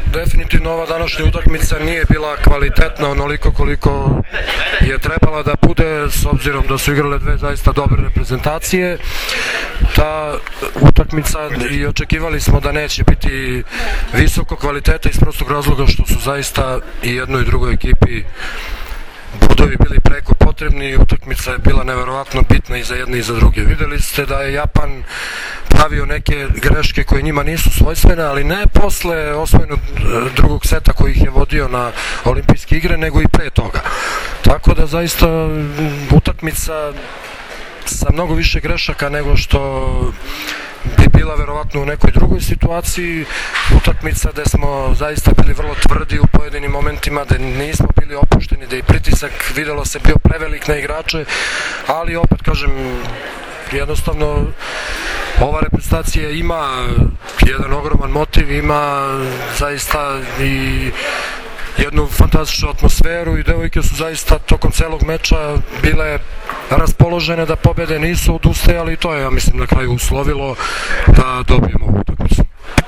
definitivno ova današnja utakmica nije bila kvalitetna onoliko koliko je trebala da bude, s obzirom da su igrale dve zaista dobre reprezentacije. Ta utakmica i očekivali smo da neće biti visoko kvaliteta iz prostog razloga što su zaista i jednoj i drugoj ekipi bodovi bili preko potrebni. Utakmica je bila neverovatno bitna i za jedne i za druge. Videli ste da je Japan pravio neke greške koje njima nisu svojstvene, ali ne posle osvojenog drugog seta koji ih je vodio na olimpijske igre, nego i pre toga. Tako da zaista utakmica sa mnogo više grešaka nego što bi bila verovatno u nekoj drugoj situaciji. Utakmica gde smo zaista bili vrlo tvrdi u pojedinim momentima, da nismo bili opušteni, da i pritisak, videlo se, bio prevelik na igrače, ali opet kažem, jednostavno ova reprezentacija ima jedan ogroman motiv, ima zaista i jednu fantastičnu atmosferu i devojke su zaista tokom celog meča bile raspoložene da pobede, nisu odustajali i to je, ja mislim, na kraju uslovilo da dobijemo ovu utakmicu.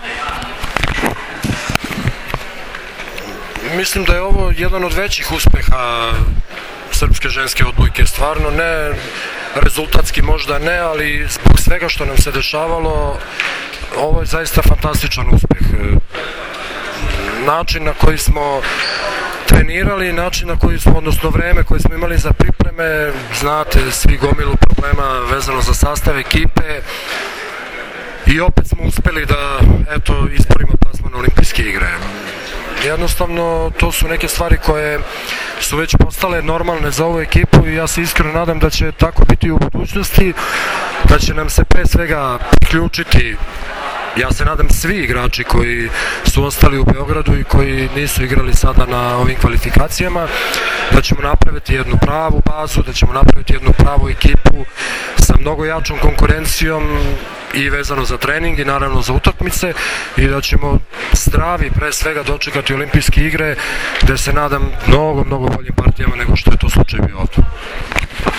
Mislim da je ovo jedan od većih uspeha srpske ženske odbojke, stvarno ne rezultatski možda ne, ali zbog svega što nam se dešavalo, ovo je zaista fantastičan uspeh. Način na koji smo trenirali, način na koji smo, odnosno vreme koje smo imali za pripreme, znate, svi gomilu problema vezano za sastav ekipe i opet smo uspeli da, eto, isporimo plasman olimpijske igre. Jednostavno, to su neke stvari koje su već postale normalne za ovu ekipu i ja se iskreno nadam da će tako biti u budućnosti, da će nam se pre svega priključiti, ja se nadam, svi igrači koji su ostali u Beogradu i koji nisu igrali sada na ovim kvalifikacijama, da ćemo napraviti jednu pravu bazu, da ćemo napraviti jednu pravu ekipu sa mnogo jačom konkurencijom i vezano za trening i naravno za utakmice i da ćemo zdravi pre svega dočekati olimpijske igre gde se nadam mnogo boljim partijama nego što je to slučaj bio ovdje.